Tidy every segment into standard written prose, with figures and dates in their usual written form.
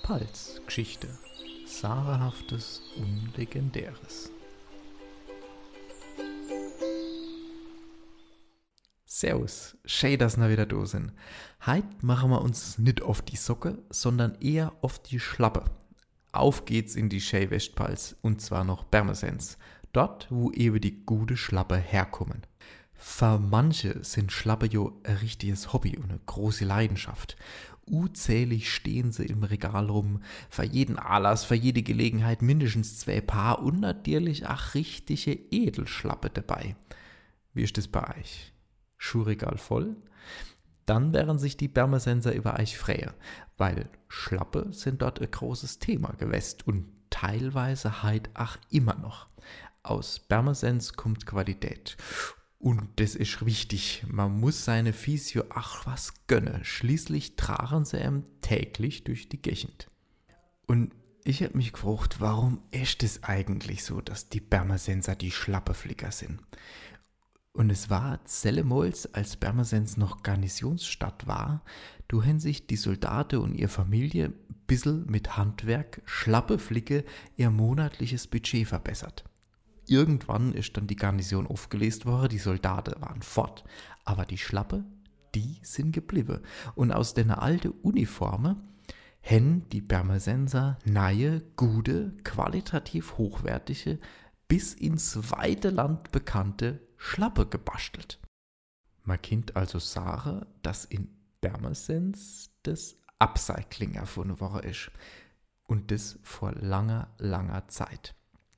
Pfalz-Geschichte. Sagenhaftes und Legendäres. Servus, schön, dass wir wieder da sind. Heute machen wir uns nicht auf die Socke, sondern eher auf die Schlappe. Auf geht's in die schöne Westpfalz, und zwar nach Pirmasens. Dort, wo eben die gute Schlappe herkommen. Für manche sind Schlappe ja ein richtiges Hobby und eine große Leidenschaft. Unzählig stehen sie im Regal rum, für jeden Anlass, für jede Gelegenheit mindestens 2 Paar und natürlich auch richtige Edelschlappe dabei. Wie ist das bei euch? Schuhregal voll? Dann wären sich die Pirmasenser über euch freie, weil Schlappe sind dort ein großes Thema gewesen und teilweise halt auch immer noch. Aus Pirmasens kommt Qualität. Und das ist wichtig, man muss seine Physio ach was gönnen, schließlich tragen sie ihm täglich durch die Gegend. Und ich habe mich gefragt, warum ist es eigentlich so, dass die Pirmasenser die Schlappeflicker sind? Und es war zellemals, als Pirmasens noch Garnisonsstadt war, da haben sich die Soldaten und ihre Familie ein bisschen mit Handwerk, Schlappeflicke, ihr monatliches Budget verbessert. Irgendwann ist dann die Garnison aufgelöst worden, die Soldaten waren fort, aber die Schlappe, die sind geblieben. Und aus den alten Uniformen haben die Pirmasenser neue, gute, qualitativ hochwertige, bis ins weite Land bekannte Schlappe gebastelt. Man kennt also sagen, dass in Pirmasens das Upcycling erfunden worden ist. Und das vor langer, langer Zeit.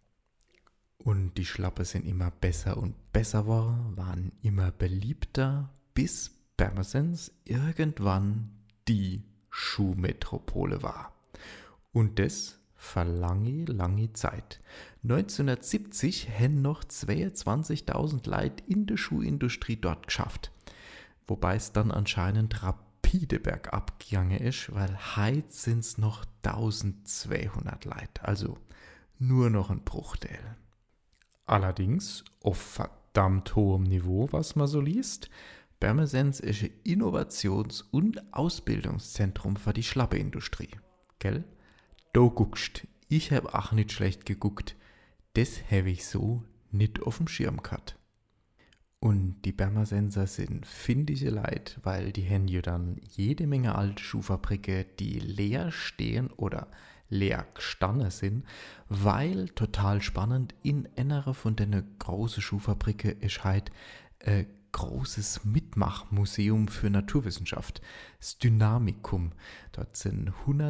Und die Schlappe sind immer besser und besser geworden, waren immer beliebter, bis Pirmasens irgendwann die Schuhmetropole war. Und das für lange, lange Zeit. 1970 haben noch 22.000 Leute in der Schuhindustrie dort geschafft. Wobei es dann anscheinend rapide bergab gegangen ist, weil heute sind es noch 1200 Leute. Also nur noch ein Bruchteil. Allerdings auf verdammt hohem Niveau, was man so liest. Pirmasens ist ein Innovations- und Ausbildungszentrum für die Schlappeindustrie. Gell? Da guckst, ich hab auch nicht schlecht geguckt. Das habe ich so nicht auf dem Schirm gehabt. Und die Pirmasenser sind findige Leute, weil die haben ja dann jede Menge alte Schuhfabriken, die leer stehen oder leer gestanden sind, weil, total spannend, in einer von den großen Schuhfabriken ist halt ein großes Mitmachmuseum für Naturwissenschaft, das Dynamikum. Dort sind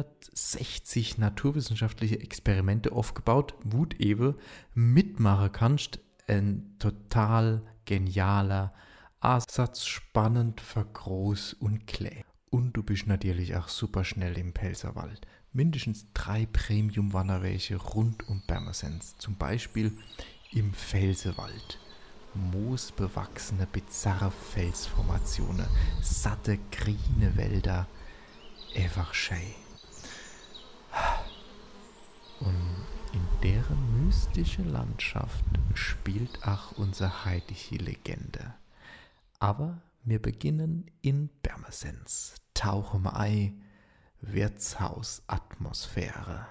160 naturwissenschaftliche Experimente aufgebaut, wo du eben mitmachen kannst. Ein total genialer Ansatz, spannend, vergroß und klein. Und du bist natürlich auch super schnell im Pfälzerwald. Mindestens 3 Premium-Wanderwege rund um Pirmasens, zum Beispiel im Pfälzerwald. Moosbewachsene, bizarre Felsformationen, satte, grüne Wälder, einfach schön. Und in deren mystische Landschaft spielt auch unsere heutige Legende. Aber wir beginnen in Pirmasens, tauchen ein, Wirtshausatmosphäre.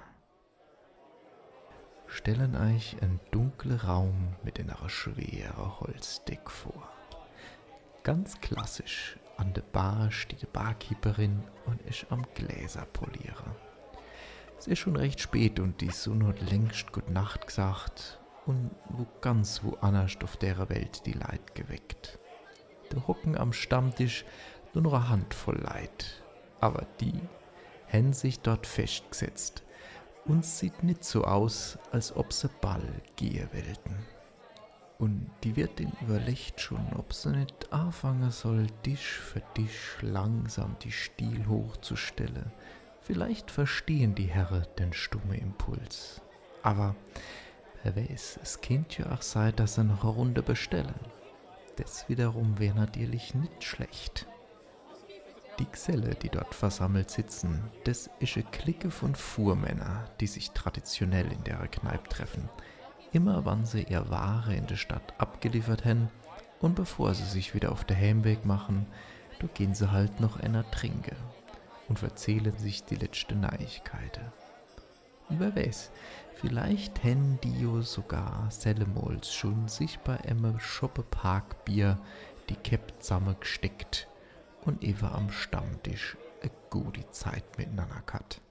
Stellen euch einen dunklen Raum mit einer schweren Holzdeck vor. Ganz klassisch, an der Bar steht die Barkeeperin und ist am Gläser polieren. Es ist schon recht spät und die Sonne hat längst Gute Nacht gesagt und ganz woanders auf der Welt die Leid geweckt. Da hocken am Stammtisch nur noch eine Handvoll Leid, aber die haben sich dort festgesetzt. Und sieht nicht so aus, als ob sie Ball gehen wollten. Und die Wirtin überlegt schon, ob sie nicht anfangen soll, Tisch für Tisch langsam die Stiel hochzustellen. Vielleicht verstehen die Herren den stummen Impuls. Aber wer weiß, es könnte ja auch sein, dass sie noch eine Runde bestellen. Das wiederum wäre natürlich nicht schlecht. Die Gesellen, die dort versammelt sitzen, das ist eine Clique von Fuhrmännern, die sich traditionell in der Kneipe treffen. Immer wann sie ihr Ware in der Stadt abgeliefert haben und bevor sie sich wieder auf den Heimweg machen, da gehen sie halt noch einer trinken. und verzählen sich die letzten Neuigkeiten. Und wer weiß, vielleicht haben die jo sogar sellemols schon sich bei einem Shoppe-Parkbier die Käpp zusammengesteckt und eben am Stammtisch eine gute Zeit miteinander gehabt.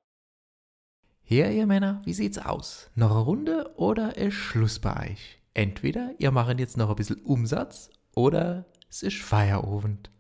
Hier, ihr Männer, wie sieht's aus? Noch eine Runde oder ist Schluss bei euch? Entweder ihr macht jetzt noch ein bisschen Umsatz oder es ist Feierabend.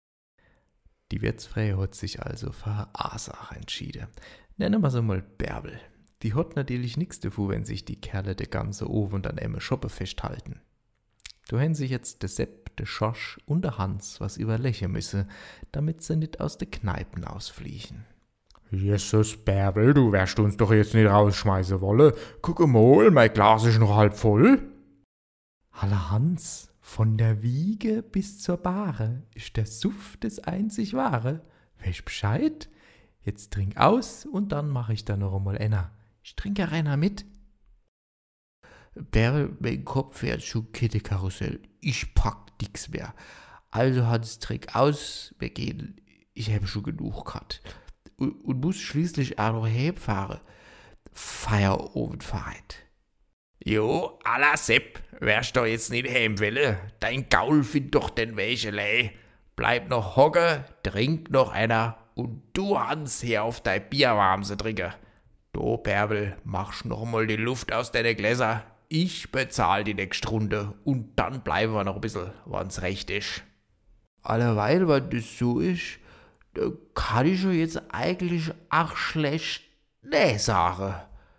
Die Wirtsfrau hat sich also für Asach entschieden. Nennen wir sie mal Bärbel. Die hat natürlich nichts davon, wenn sich die Kerle de ganze Abend an einem Shoppe festhalten. Da haben sich jetzt der Sepp, der Schorsch und der Hans was überlegen müssen, damit sie nicht aus den Kneipen ausfliegen. Jesus, Bärbel, du wirst uns doch jetzt nicht rausschmeißen wollen. Guck mal, mein Glas ist noch halb voll. Halle Hans, von der Wiege bis zur Bahre ist der Suff das einzig Wahre. Weißt Bescheid? Jetzt trink aus und dann mache ich da noch einmal einer. Ich trinke reiner mit. Bärbel, mein Kopf wird schon Karussell. Ich pack nix mehr. Also Hans, trink aus, wir gehen. Ich habe schon genug gehabt. Und muss schließlich auch noch heimfahren. Feierabendfahrt. Jo, alla Sepp, wärst doch jetzt nicht heimwille. Dein Gaul find doch den Wäschelei. Bleib noch hocken, trink noch einer und du Hans her auf dein Bierwarmse trinke. Du Bärbel, machst noch mal die Luft aus deine Gläser. Ich bezahl die nächste Runde und dann bleiben wir noch ein bisschen, wann's recht ist. Alleweil, wenn das so ist, da kann ich schon jetzt eigentlich auch schlecht nee sagen.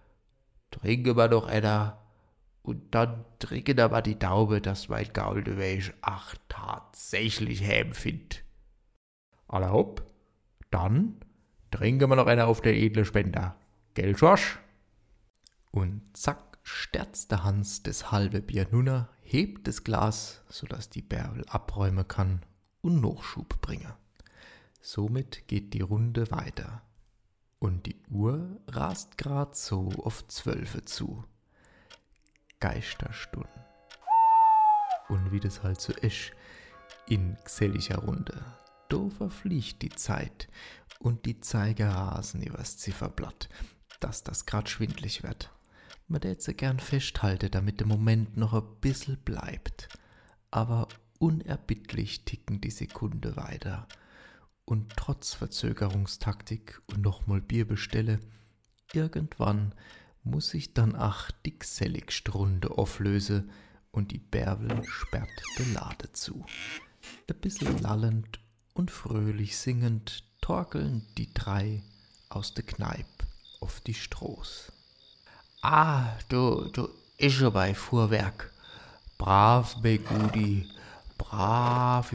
Trinken wir doch einer und dann trinken aber die Taube, dass mein Gaul de Wäsch ach tatsächlich heim findet. Alla hopp, dann trinken wir noch einer auf den edlen Spender. Gell, Schorsch? Und zack, sterzt der Hans das halbe Bier nunner, hebt das Glas, sodass die Bärbel abräumen kann und Nachschub bringen. Somit geht die Runde weiter. Und die Uhr rast grad so auf 12 zu. Geisterstunden. Und wie das halt so ist, in geselliger Runde, da verfliegt die Zeit und die Zeiger rasen übers Zifferblatt, dass das grad schwindlig wird. Man tät sie gern festhalten, damit der Moment noch ein bissl bleibt. Aber unerbittlich ticken die Sekunde weiter. Und trotz Verzögerungstaktik und nochmal Bier bestelle, irgendwann muss sich dann die geselligste Runde auflöse und die Bärbel sperrt die Lade zu. Ein bisschen lallend und fröhlich singend torkeln die drei aus der Kneipe auf die Stroß. Ah, du ist schon bei Fuhrwerk. Brav, Begudi, brav,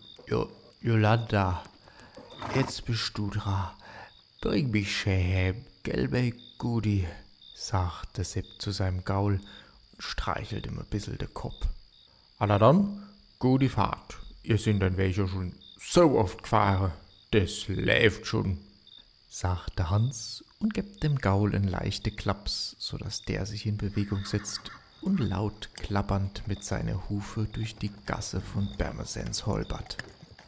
Jolanda. Jetzt bist du dran. Bring mich schön heim, gell, Begudi, sagt der Sepp zu seinem Gaul und streichelt ihm ein bisschen den Kopf. Alla dann, gute Fahrt. Ihr sind den Weg ja schon so oft gefahren. Das läuft schon, sagt der Hans und gibt dem Gaul einen leichten Klaps, sodass der sich in Bewegung setzt und laut klappernd mit seiner Hufe durch die Gasse von Bermesens holpert.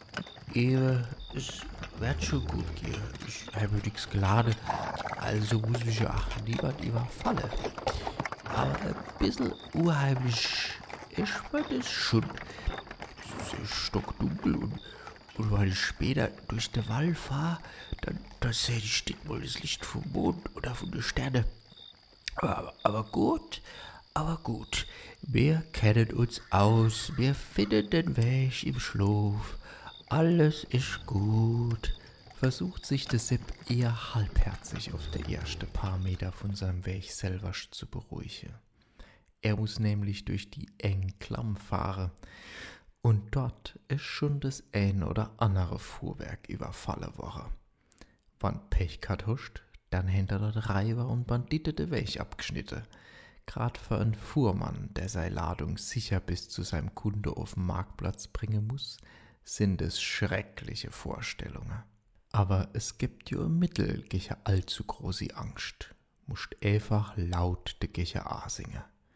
Es wird schon gut gehen. Ich habe nichts geladen, also muss ich ja auch niemand überfallen. Aber ein bisschen unheimlich ist mir das schon. Es ist stockdunkel und wenn ich später durch den Wald fahre, dann sehe ich nicht mal das Licht vom Mond oder von den Sternen. Aber gut, wir kennen uns aus, wir finden den Weg im Schlaf. Alles ist gut. Versucht sich der Sepp eher halbherzig auf der ersten paar Meter von seinem Weg selber zu beruhigen. Er muss nämlich durch die engen Klamm fahren und dort ist schon das ein oder andere Fuhrwerk überfallen worden. Wann Pech gehabt hast, dann hinter der Reiber und Bandite den Weg abgeschnitten. Grad für einen Fuhrmann, der seine Ladung sicher bis zu seinem Kunde auf den Marktplatz bringen muss, sind es schreckliche Vorstellungen. Aber es gibt ja im Mittel gegen allzu große Angst. Musst einfach laut de Gecher singen.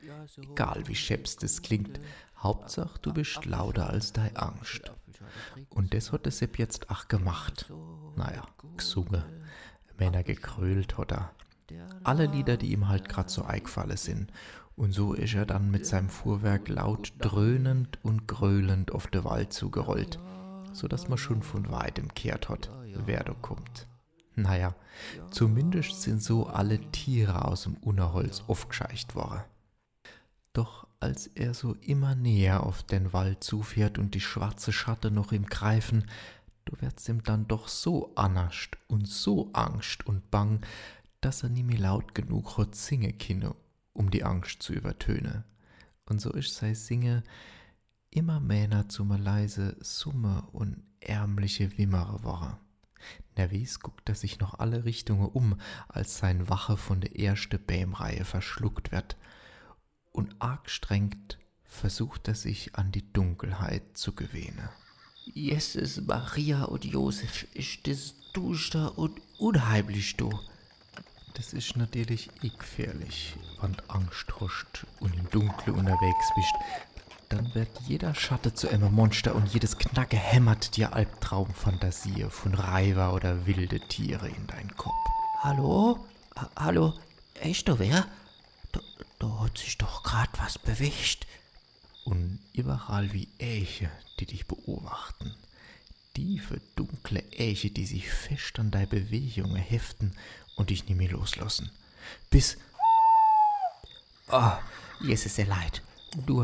Egal wie scheps das klingt, Hauptsache du bist lauter als deine Angst. Und das hat der Sepp jetzt auch gemacht. Naja, gesungen, Männer gekrölt hat er. Alle Lieder, die ihm halt grad so eingefallen sind. Und so ist er dann mit seinem Fuhrwerk laut dröhnend und gröhlend auf den Wald zugerollt, sodass man schon von weitem kehrt hat, wer da kommt. Naja, zumindest sind so alle Tiere aus dem Unerholz aufgescheucht worden. Doch als er so immer näher auf den Wald zufährt und die schwarze Schatten noch ihm greifen, da wird's ihm dann doch so anascht und so Angst und Bang, dass er nie mehr laut genug hat singen können, um die Angst zu übertönen. Und so ist sein Singen immer mehr zu einer leise Summe und ärmliche Wimmere war. Nervös guckt er sich noch alle Richtungen um, als sein Wache von der ersten Bämreihe verschluckt wird. Und arg strengt versucht er sich an die Dunkelheit zu gewöhnen. Jesus, Maria und Josef, ist das duster und unheimlich, du. Das ist natürlich gefährlich, wenn du Angst hast und im Dunkeln unterwegs bist. Dann wird jeder Schatten zu einem Monster und jedes Knacke hämmert dir Albtraumfantasie von Reiber oder wilde Tiere in deinen Kopf. Hallo? Hallo? Echt, du wer? Da hat sich doch grad was bewegt. Und überall wie Äche, die dich beobachten. Tiefe, dunkle Äche, die sich fest an deine Bewegungen heften und dich nie mehr loslassen. Bis... Oh, jetzt ist er leid. Du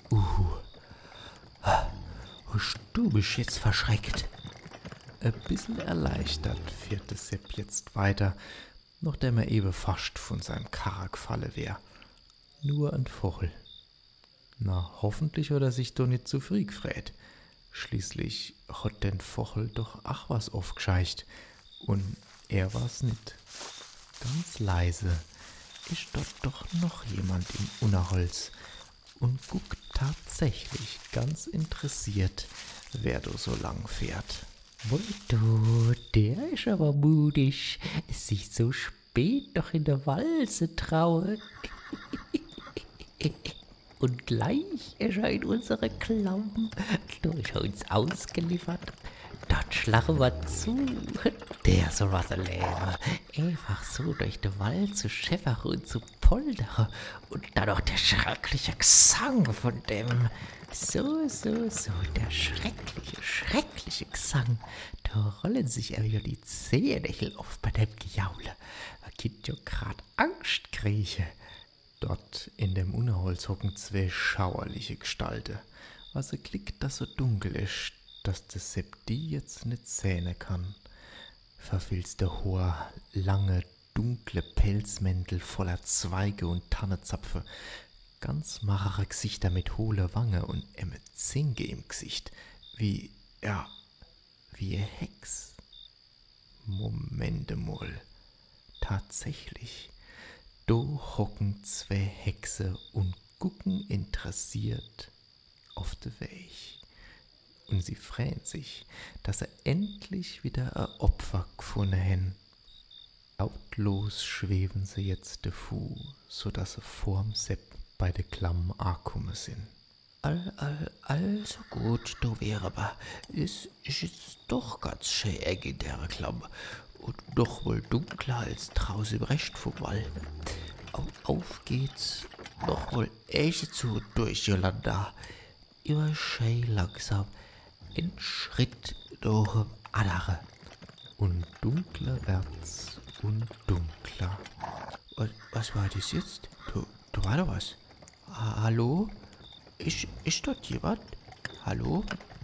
bist jetzt verschreckt. Ein bisschen erleichtert fährt der Sepp jetzt weiter, nachdem er eben fast von seinem Karren gefallen wär. Nur ein Vogel. Na, hoffentlich hat er sich doch nicht zu früh gefreut. Schließlich hat den Vogel doch ach was aufgescheucht. Und er war's nicht. Ganz leise ist dort doch noch jemand im Unerholz und guckt tatsächlich ganz interessiert, wer du so lang fährt. Du, der ist aber mutig, sich so spät noch in der Walze traue. Und gleich erscheint unsere Klamm, durch uns ausgeliefert. Dort schlagen wir zu, der soll was erleben. Einfach so durch den Wald zu schäfern und zu poldern. Und dann noch der schreckliche Gesang von dem. So, der schreckliche Gesang. Da rollen sich ja wieder die Zehennächel auf bei dem Gejaule. Man gibt ja grad Angst krieche. Dort in dem Unerholz hocken zwei schauerliche Gestalten, was er klickt, dass so dunkel ist, dass der Sepp die jetzt nicht sehen kann. Verfilzte hohe, lange, dunkle Pelzmäntel voller Zweige und Tannenzapfen, ganz magere Gesichter mit hohle Wange und emme Zinke im Gesicht, wie eine Hex. Momente mal, tatsächlich. Do hocken zwei Hexe und gucken interessiert auf de Weg. Und sie freuen sich, dass er endlich wieder ein Opfer gefunden haben. Lautlos schweben sie jetzt de Fu, so dass sie vorm Sepp bei de Klamm ankommen sind. Also gut, du wäre aber, es ist jetzt doch ganz schön eng in der Klamm. Und doch wohl dunkler als draußen im Rest vom Wald. Auf geht's, noch wohl echt zu durch Jolanda. Immer schön langsam, ein Schritt durch den anderen. Und dunkler wird's und dunkler. Was war das jetzt? Da war doch was. Hallo? Ist dort jemand? Hallo?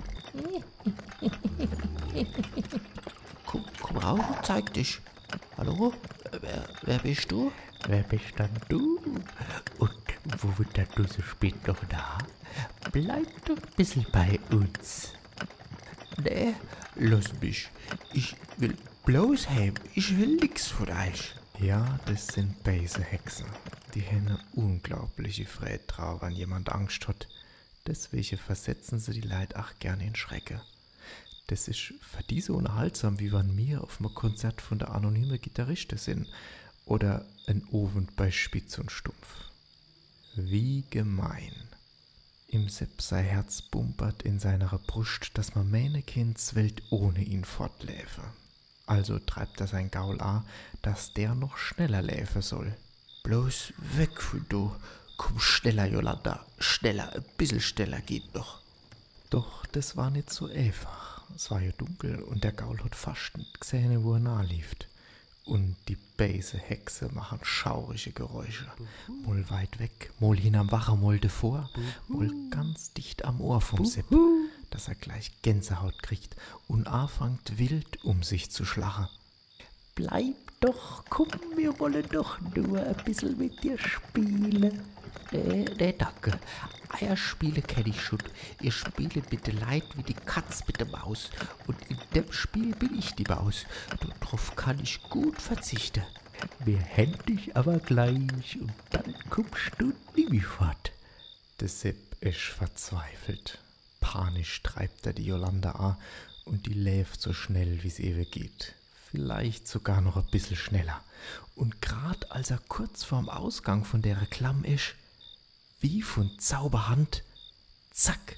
Komm raus und zeig dich. Hallo? Wer bist du? Wer bist dann du? Und wo wird dann du so spät noch da? Bleib doch ein bisschen bei uns. Nee, lass mich. Ich will bloß heim. Ich will nix von euch. Ja, das sind böse Hexen. Die haben eine unglaubliche Freude drauf, wenn jemand Angst hat. Deswegen versetzen sie die Leute auch gerne in Schrecke. Das ist für die so unterhaltsam, wie wenn wir auf einem Konzert von der anonymen Gitarriste sind oder ein Abend bei Spitz und Stumpf. Wie gemein. Im Sepp sei Herz bumpert in seiner Brust, dass man meine Kinds Welt ohne ihn fortläfe. Also treibt er sein Gaul an, dass der noch schneller läfe soll. Bloß weg von du. Komm schneller, Jolanda. Schneller, ein bisschen schneller geht noch. Doch das war nicht so einfach. Es war ja dunkel und der Gaul hat fast nicht gesehen, wo er nahe lief. Und die böse Hexe machen schaurige Geräusche. Mal weit weg, mal hinam Wache, mal davor, mal ganz dicht am Ohr vom Sepp, dass er gleich Gänsehaut kriegt und anfängt wild sich zu schlagen. Bleib doch, komm, wir wollen doch nur ein bisschen mit dir spielen. Nee, danke. Eierspiele kenn ich schon. Ihr spielt mit de Leid wie die Katz mit der Maus. Und in dem Spiel bin ich die Maus. Darauf kann ich gut verzichten. Wir hätten dich aber gleich und dann kommst du nie fort. Der Sepp ist verzweifelt. Panisch treibt er die Jolanda an und die läuft so schnell, wie es ewig geht. Vielleicht sogar noch ein bisschen schneller. Und grad als er kurz vorm Ausgang von der Klamm ist, wie von Zauberhand, zack,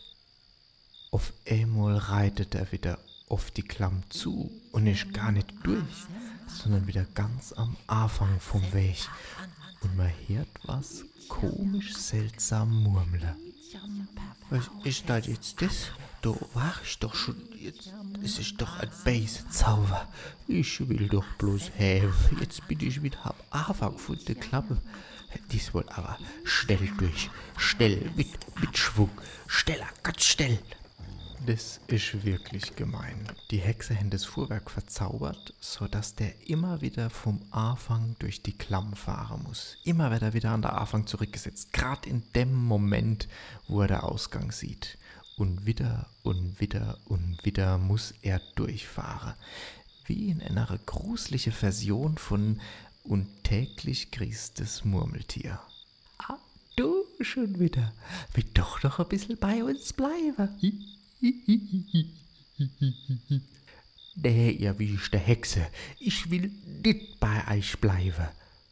auf einmal reitet er wieder auf die Klamm zu und ist gar nicht durch, sondern wieder ganz am Anfang vom Weg. Und man hört was komisch seltsam murmeln. Was ist da jetzt das? Da war ich doch schon jetzt. Es ist doch ein böser Zauber. Ich will doch bloß haben. Jetzt bin ich wieder am Anfang von der Klappe. Diesmal aber schnell durch. Schnell, mit Schwung. Schneller, ganz schnell. Das ist wirklich gemein. Die Hexe hat das Fuhrwerk verzaubert, sodass der immer wieder vom Anfang durch die Klamm fahren muss. Immer wird er wieder an der Anfang zurückgesetzt, gerade in dem Moment, wo er den Ausgang sieht. Und wieder und wieder und wieder muss er durchfahren. Wie in einer gruslichen Version von Und täglich grüßt das Murmeltier. Ah, du schon wieder. Will doch noch ein bisschen bei uns bleiben. Nee, ihr wischt der Hexe. Ich will nicht bei euch bleiben.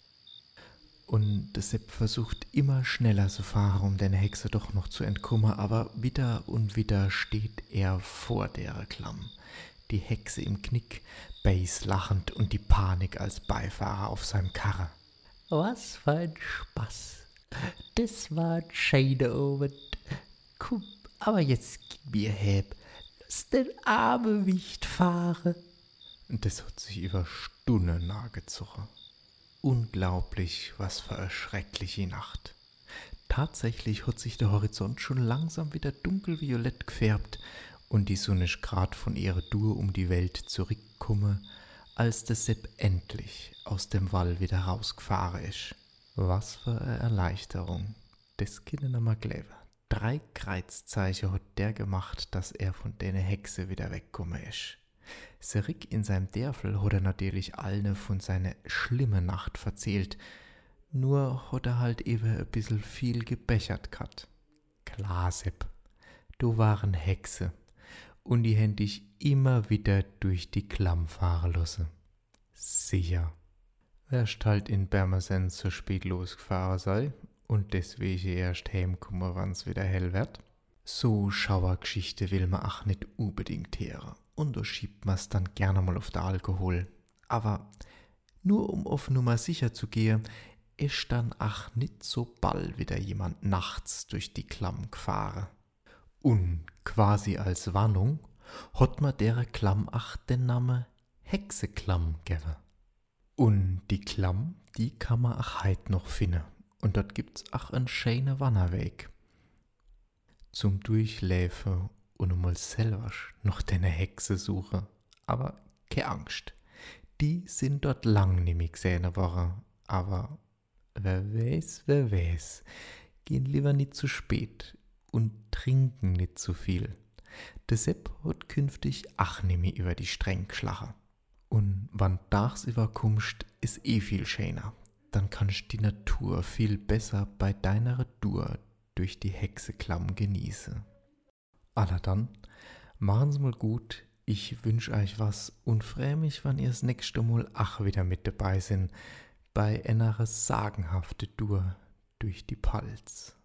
Und der Sepp versucht immer schneller zu fahren, um den Hexe doch noch zu entkommen, aber wieder und wieder steht er vor der Klamm. Die Hexe im Knick, Bass lachend und die Panik als Beifahrer auf seinem Karre. Was für ein Spaß. Das war ein schöner Abend. Komm, aber jetzt gib mir Heb. Lass den armen Wicht fahren. Und das hat sich über Stunden nachgezogen. Unglaublich, was für eine schreckliche Nacht. Tatsächlich hat sich der Horizont schon langsam wieder dunkelviolett gefärbt und die Sonne ist grad von ihrer Tour um die Welt zurückgekommen, als der Sepp endlich aus dem Wall wieder rausgefahren ist. Was für eine Erleichterung. Das können wir mal glauben. 3 Kreuzzeichen hat der gemacht, dass er von der Hexe wieder weggekommen ist. Serik in seinem Dörfel hat er natürlich allen von seiner schlimmen Nacht verzählt, nur hat er halt eben ein bisschen viel gebechert gehabt. Klar, Sepp, du waren Hexe und die händ dich immer wieder durch die Klamm fahren lassen. Sicher. Erst halt in Bermersen so spät losgefahren sei und deswegen erst heimkommen, wann's wieder hell wird. So Schauergeschichte will man ach nicht unbedingt hören. Und da schiebt man's dann gerne mal auf den Alkohol. Aber nur um auf Nummer sicher zu gehen, ist dann ach nicht so bald wieder jemand nachts durch die Klamm gefahren. Und quasi als Warnung hat man der Klamm ach den Namen Hexeklamm gegeben. Und die Klamm, die kann man ach heit noch finden. Und dort gibt's ach einen schönen Wanderweg. Zum Durchläufen und einmal selber noch deine Hexe suche. Aber keine Angst, die sind dort lang nicht gesehen worden. Aber wer weiß, gehen lieber nicht zu spät und trinken nicht zu viel. Der Sepp hat künftig ach nimmer über die Streng geschlagen. Und wann tags überkommst, ist viel schöner. Dann kannst die Natur viel besser bei deiner Tour durch die Hexeklamm genießen. Alla dann, machen's mal gut, ich wünsch euch was und freu mich, wann ihr das nächste Mal ach wieder mit dabei sind, bei einer sagenhaften Tour durch die Palz.